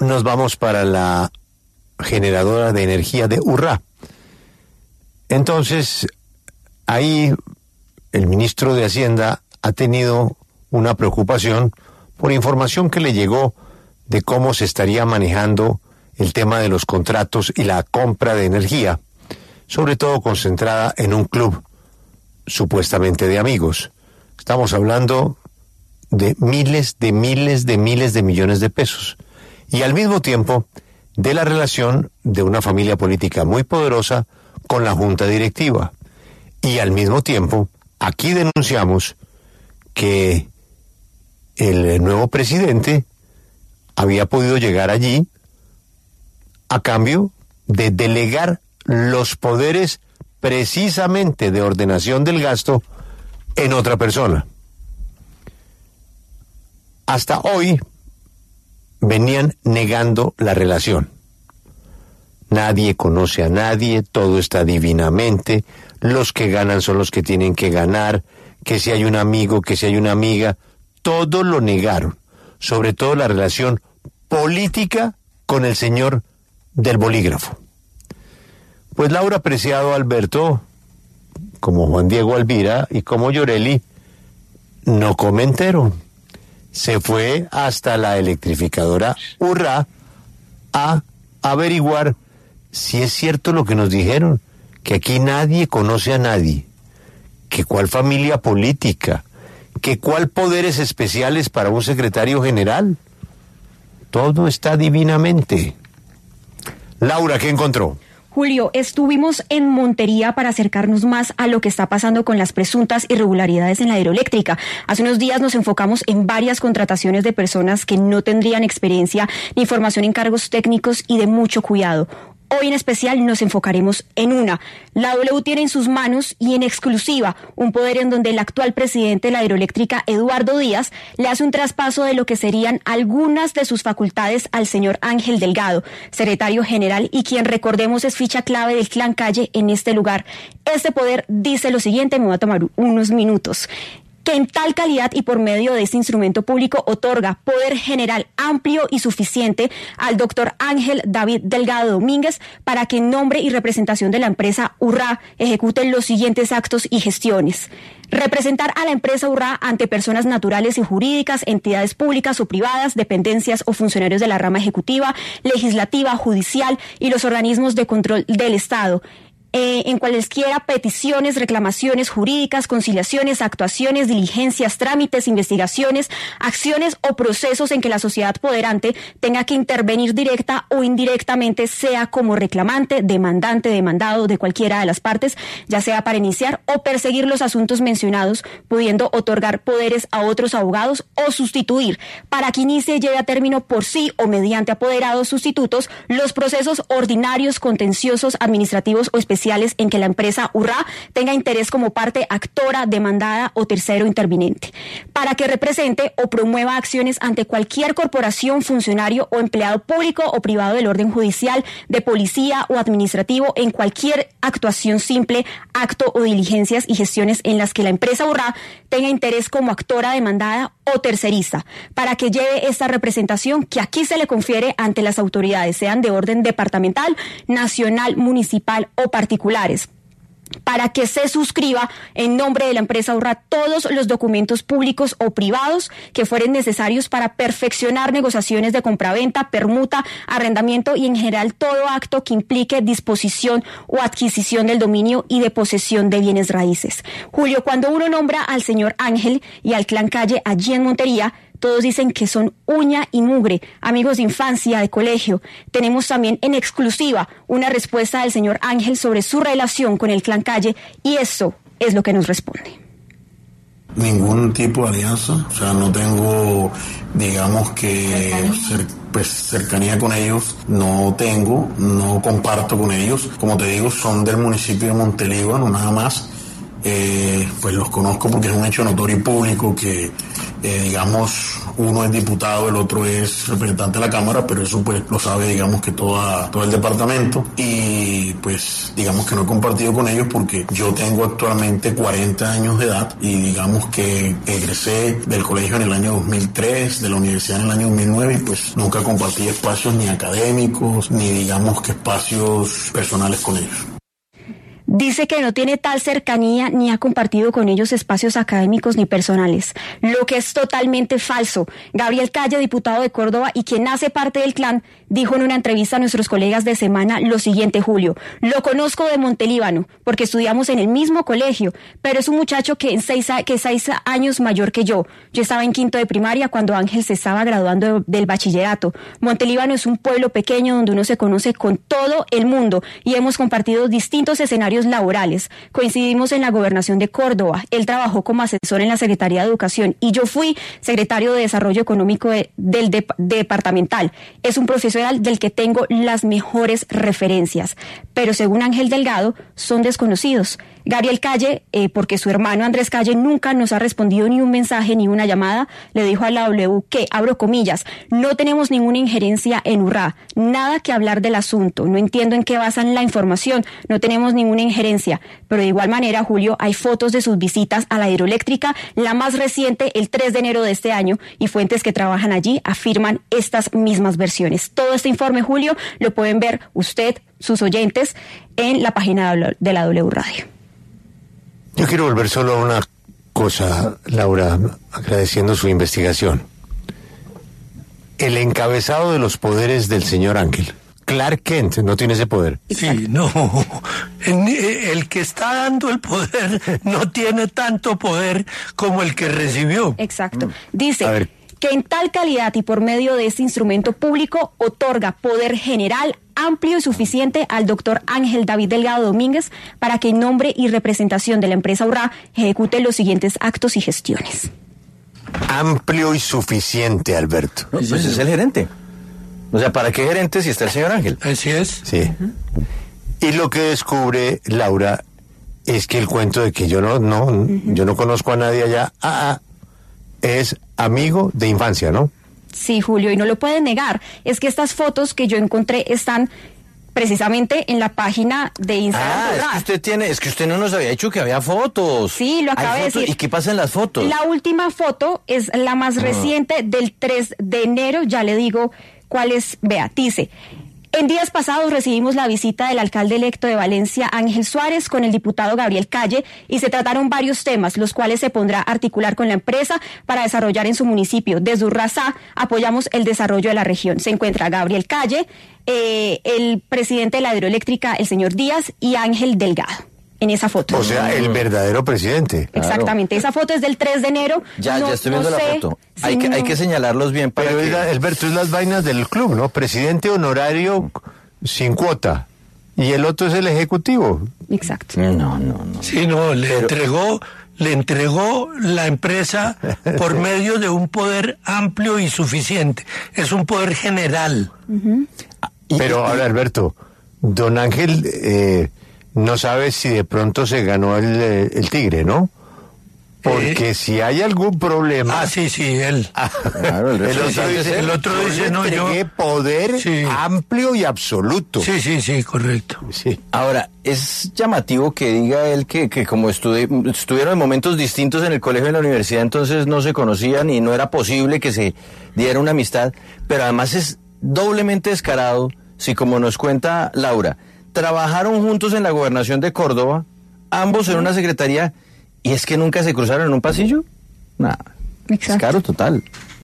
nos vamos para la generadora de energía de Urrá. Entonces, ahí el ministro de Hacienda ha tenido una preocupación por información que le llegó de cómo se estaría manejando el tema de los contratos y la compra de energía, sobre todo concentrada en un club supuestamente de amigos. Estamos hablando de miles de millones de pesos. Y al mismo tiempo, de la relación de una familia política muy poderosa con la junta directiva. Y al mismo tiempo, aquí denunciamos que el nuevo presidente había podido llegar allí a cambio de delegar los poderes precisamente de ordenación del gasto en otra persona. Hasta hoy venían negando la relación. Nadie conoce a nadie, todo está divinamente, los que ganan son los que tienen que ganar, que si hay un amigo, que si hay una amiga, todo lo negaron, sobre todo la relación política con el señor del bolígrafo. Pues Laura Preciado Alberto, como Juan Diego Alvira y como Yoreli, no comentaron. Se fue hasta la electrificadora Urrá a averiguar si es cierto lo que nos dijeron, que aquí nadie conoce a nadie, que cuál familia política, que cuál poderes especiales para un secretario general. Todo está divinamente. Laura, ¿qué encontró? Julio, estuvimos en Montería para acercarnos más a lo que está pasando con las presuntas irregularidades en la hidroeléctrica. Hace unos días nos enfocamos en varias contrataciones de personas que no tendrían experiencia ni formación en cargos técnicos y de mucho cuidado. Hoy en especial nos enfocaremos en una. La W tiene en sus manos y en exclusiva un poder en donde el actual presidente de la hidroeléctrica, Eduardo Díaz, le hace un traspaso de lo que serían algunas de sus facultades al señor Ángel Delgado, secretario general y quien, recordemos, es ficha clave del Clan Calle en este lugar. Este poder dice lo siguiente, me va a tomar unos minutos: que en tal calidad y por medio de este instrumento público otorga poder general amplio y suficiente al doctor Ángel David Delgado Domínguez para que en nombre y representación de la empresa Urrá ejecuten los siguientes actos y gestiones. Representar a la empresa Urrá ante personas naturales y jurídicas, entidades públicas o privadas, dependencias o funcionarios de la rama ejecutiva, legislativa, judicial y los organismos de control del Estado. En cualesquiera peticiones, reclamaciones jurídicas, conciliaciones, actuaciones, diligencias, trámites, investigaciones, acciones o procesos en que la sociedad poderante tenga que intervenir directa o indirectamente, sea como reclamante, demandante, demandado de cualquiera de las partes, ya sea para iniciar o perseguir los asuntos mencionados, pudiendo otorgar poderes a otros abogados o sustituir, para que inicie y lleve a término por sí o mediante apoderados sustitutos, los procesos ordinarios, contenciosos, administrativos o especiales en que la empresa Urrá tenga interés como parte actora, demandada o tercero interviniente, para que represente o promueva acciones ante cualquier corporación, funcionario o empleado público o privado del orden judicial, de policía o administrativo en cualquier actuación simple, acto o diligencias y gestiones en las que la empresa Urrá tenga interés como actora, demandada o terceriza, para que lleve esta representación que aquí se le confiere ante las autoridades, sean de orden departamental, nacional, municipal o particulares, para que se suscriba en nombre de la empresa Urrá todos los documentos públicos o privados que fueren necesarios para perfeccionar negociaciones de compraventa, permuta, arrendamiento y en general todo acto que implique disposición o adquisición del dominio y de posesión de bienes raíces. Julio, cuando uno nombra al señor Ángel y al Clan Calle allí en Montería, todos dicen que son uña y mugre, amigos de infancia, de colegio. Tenemos también en exclusiva una respuesta del señor Ángel sobre su relación con el Clan Calle y eso es lo que nos responde. Ningún tipo de alianza, o sea, no tengo, digamos que cercanía con ellos, no comparto con ellos. Como te digo, son del municipio de Montelíbano, nada más. Pues los conozco porque es un hecho notorio y público que digamos, uno es diputado, el otro es representante de la Cámara, pero eso pues lo sabe, digamos, que todo el departamento, y pues digamos que no he compartido con ellos porque yo tengo actualmente 40 años de edad y digamos que egresé del colegio en el año 2003, de la universidad en el año 2009, y pues nunca compartí espacios ni académicos ni digamos que espacios personales con ellos. Dice que no tiene tal cercanía ni ha compartido con ellos espacios académicos ni personales, lo que es totalmente falso. Gabriel Calle, diputado de Córdoba y quien hace parte del clan, dijo en una entrevista a nuestros colegas de Semana lo siguiente, Julio: lo conozco de Montelíbano porque estudiamos en el mismo colegio, pero es un muchacho que es 6 años mayor que yo. Yo estaba en quinto de primaria cuando Ángel se estaba graduando del bachillerato. Montelíbano es un pueblo pequeño donde uno se conoce con todo el mundo y hemos compartido distintos escenarios laborales. Coincidimos en la gobernación de Córdoba. Él trabajó como asesor en la Secretaría de Educación y yo fui secretario de Desarrollo Económico del departamental. Es un profesional del que tengo las mejores referencias, pero según Ángel Delgado son desconocidos. Gabriel Calle, porque su hermano Andrés Calle nunca nos ha respondido ni un mensaje ni una llamada, le dijo a la W que, abro comillas, no tenemos ninguna injerencia en Urrá, nada que hablar del asunto, no entiendo en qué basan la información, no tenemos ninguna injerencia, pero de igual manera, Julio, hay fotos de sus visitas a la hidroeléctrica, la más reciente el 3 de enero de este año, y fuentes que trabajan allí afirman estas mismas versiones. Todo este informe, Julio, lo pueden ver usted, sus oyentes, en la página de la W Radio. Yo quiero volver solo a una cosa, Laura, agradeciendo su investigación. El encabezado de los poderes del señor Ángel, Clark Kent, no tiene ese poder. Sí, no. El que está dando el poder no tiene tanto poder como el que recibió. Exacto. Dice que en tal calidad y por medio de este instrumento público otorga poder general amplio y suficiente al doctor Ángel David Delgado Domínguez para que en nombre y representación de la empresa Urrá ejecute los siguientes actos y gestiones. Amplio y suficiente, Alberto. No, pues es el gerente. O sea, ¿para qué gerente si está el señor Ángel? Así es. Sí. Y lo que descubre Laura es que el cuento de que yo no conozco a nadie allá, es amigo de infancia, ¿no? Sí, Julio, y no lo pueden negar. Es que estas fotos que yo encontré están precisamente en la página de Instagram. Es que usted no nos había dicho que había fotos. Sí, lo acabé de decir. ¿Y qué pasa en las fotos? La última foto es la más reciente del 3 de enero, ya le digo cuál es. Vea, dice: en días pasados recibimos la visita del alcalde electo de Valencia, Ángel Suárez, con el diputado Gabriel Calle, y se trataron varios temas, los cuales se pondrá a articular con la empresa para desarrollar en su municipio. Desde Urrazá apoyamos el desarrollo de la región. Se encuentra Gabriel Calle, el presidente de la hidroeléctrica, el señor Díaz, y Ángel Delgado. En esa foto. O sea, el verdadero presidente. Exactamente. Esa foto es del 3 de enero. Ya estoy viendo la foto. Hay que señalarlos bien para Pero que... Alberto, es las vainas del club, ¿no? Presidente honorario sin cuota. Y el otro es el ejecutivo. Exacto. No. Sí, no, le entregó la empresa por medio de un poder amplio y suficiente. Es un poder general. Pero ahora, Alberto, don Ángel... no sabe si de pronto se ganó el tigre, ¿no? Porque si hay algún problema... sí, él. Claro, el otro dice, no, yo... poder amplio y absoluto. Sí, correcto. Sí. Ahora, es llamativo que diga él que como estuvieron en momentos distintos en el colegio y en la universidad, entonces no se conocían y no era posible que se diera una amistad, pero además es doblemente descarado si, como nos cuenta Laura, trabajaron juntos en la gobernación de Córdoba, ambos en una secretaría, y es que nunca se cruzaron en un pasillo. Nada, Exacto. descaro total.